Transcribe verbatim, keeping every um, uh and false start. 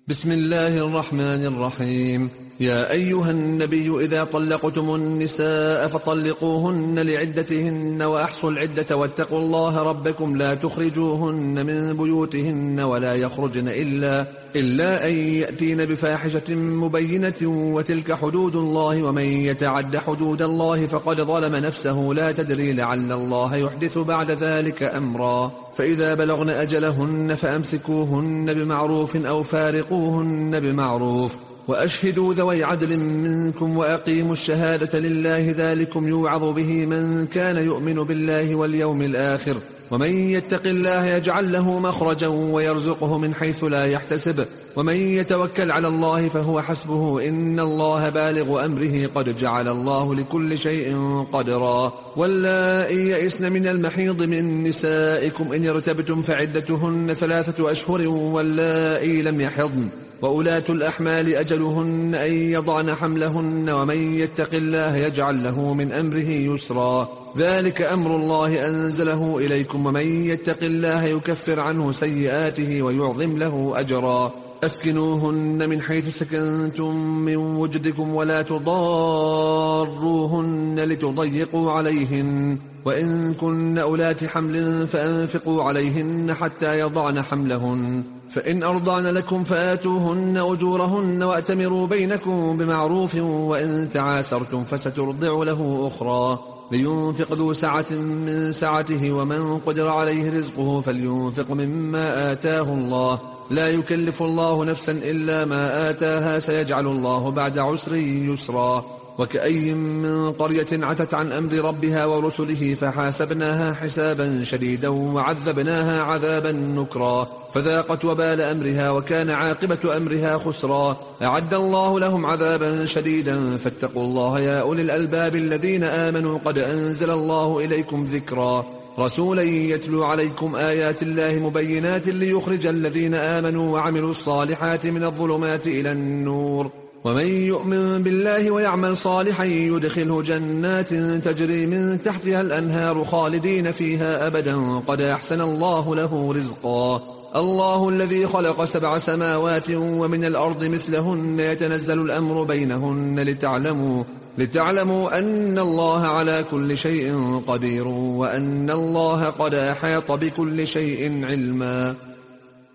بسم الله الرحمن الرحيم. يا أيها النبي إذا طلقتم النساء فطلقوهن لعدتهن وأحصوا العدة واتقوا الله ربكم لا تخرجوهن من بيوتهن ولا يخرجن إلا, إلا أن يأتين بفاحشة مبينة وتلك حدود الله ومن يتعد حدود الله فقد ظلم نفسه لا تدري لعل الله يحدث بعد ذلك أمرا. فإذا بلغن أجلهن فأمسكوهن بمعروف أو فارقوهن بمعروف وأشهدوا ذوي عدل منكم وأقيموا الشهادة لله ذلكم يوعظ به من كان يؤمن بالله واليوم الآخر ومن يتق الله يجعل له مخرجا ويرزقه من حيث لا يحتسب ومن يتوكل على الله فهو حسبه إن الله بالغ أمره قد جعل الله لكل شيء قدرا. واللائي يئسن من المحيض من نسائكم إن ارتبتم فعدتهن ثلاثة أشهر واللائي لم يحضن وأولاة الأحمال أجلهن أن يضعن حملهن ومن يتق الله يجعل له من أمره يسرا. ذلك أمر الله أنزله إليكم ومن يتق الله يكفر عنه سيئاته ويعظم له أجرا. أسكنوهن من حيث سكنتم من وجدكم ولا تضاروهن لتضيقوا عليهن وإن كن أولات حمل فأنفقوا عليهن حتى يضعن حملهن فإن أرضعن لكم فآتوهن أجورهن وأتمروا بينكم بمعروف وإن تعاسرتم فسترضع له أخرى لينفق ذو سعة من سعته ومن قدر عليه رزقه فلينفق مما آتاه الله لا يكلف الله نفسا إلا ما آتاها سيجعل الله بعد عسر يسرا. وكأي من قرية عتت عن أمر ربها ورسله فحاسبناها حسابا شديدا وعذبناها عذابا نكرا فذاقت وبال أمرها وكان عاقبة أمرها خسرا. أعد الله لهم عذابا شديدا فاتقوا الله يا أولي الألباب الذين آمنوا قد أنزل الله إليكم ذكرا رسولا يتلو عليكم آيات الله مبينات ليخرج الذين آمنوا وعملوا الصالحات من الظلمات إلى النور ومن يؤمن بالله ويعمل صالحا يدخله جنات تجري من تحتها الأنهار خالدين فيها أبدا قد أحسن الله له رزقا. الله الذي خلق سبع سماوات ومن الأرض مثلهن يتنزل الأمر بينهن لتعلموا لتعلموا أن الله على كل شيء قدير وأن الله قد أحاط بكل شيء علما.